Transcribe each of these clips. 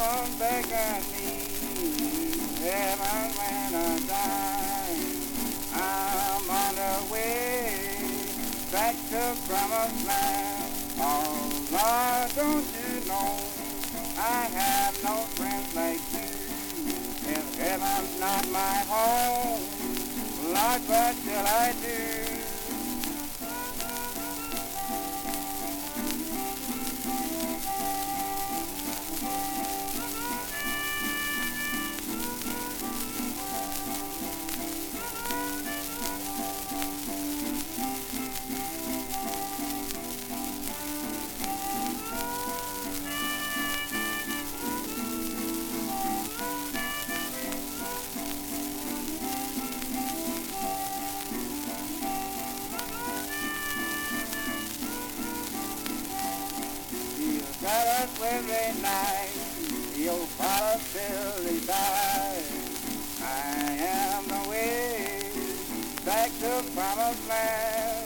someone beckon me. Heaven when I die, I'm on the way back to promised land. Oh Lord, don't you know I have no friends like you. If heaven's not my home, Lord, what shall I do? Got us every night, your father till he died. I am the way back to promised land.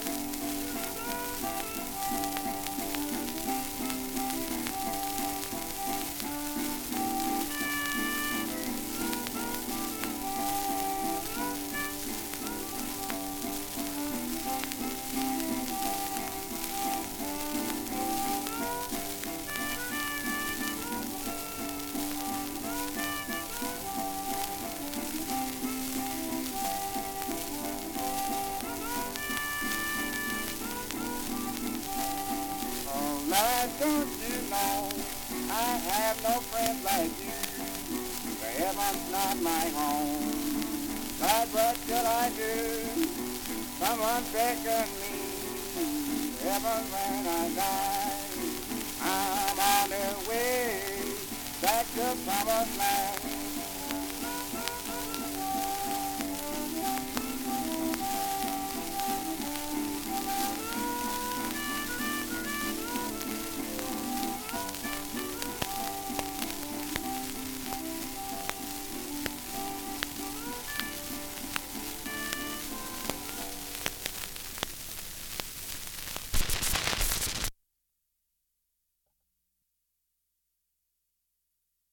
Lord, don't you know I have no friends like you? Heaven's not my home. Lord, what shall I do? Someone beckon me. Heaven when I die, I'm on the way back to promised land.